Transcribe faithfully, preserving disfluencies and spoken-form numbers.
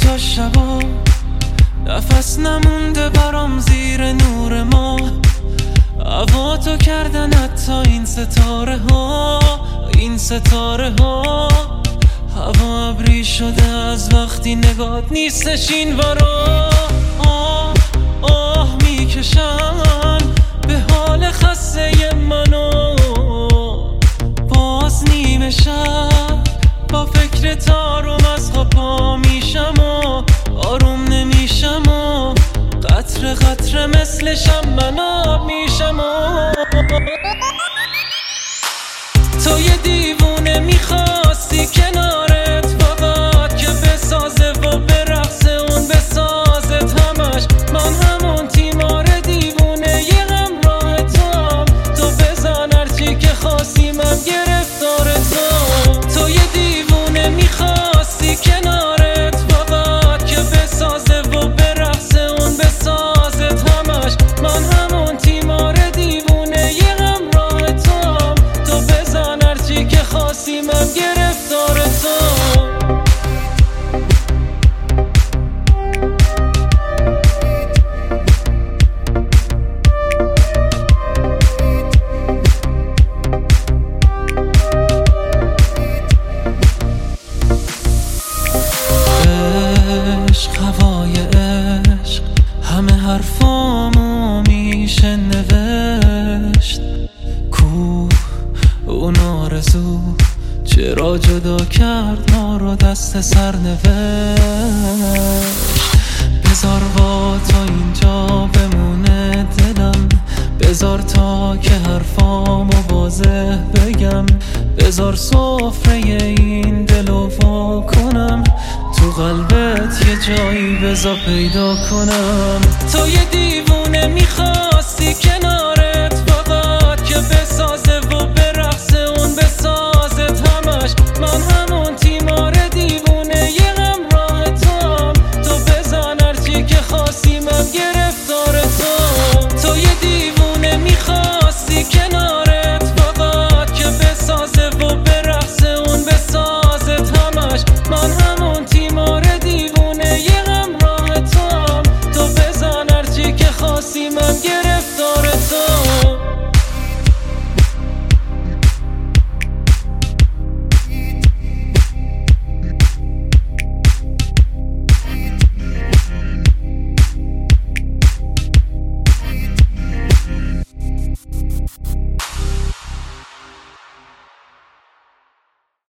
تا شبا نفس نمونده برام زیر نور ما، هوا تو کردن حتی این ستاره ها، این ستاره ها. هوا ابری شده از وقتی نگات نیستش این ورا. آه آه میکشن به حال خسته منو، باز نیمه شب با فکر تارم از خواب پا میشم و آروم نمیشم و قطره قطره مثل شمن آب میشم و تو یه دیوونه میخواستی کنارت فقط که بسازه و برقصه اون بسازت همش. من همون تیمار دیوونه یه همراه توام، تو بزن هرچی که خواستی من گرفتار تو. تو یه دیوونه میخواستی کنارت فقط که بسازه و برقصه اون بسازت همش. من همون تیمار دیوونه یه همراه توام، تو بزن هرچی که خواستی من گرفتار تو. عشق هوای عشق همه حرفامو میشه نوشت. کو اون آرزو چرا جدا کرد ما رو دست سر نوشت. بذار با تو اینجا بمونه دلم، بذار تا که حرفامو واضح بگم، بذار سفره این دلو وا کنم، تو قلبت یه جایی بذار پیدا کنم. تو یه دیوونه میخواستی کنار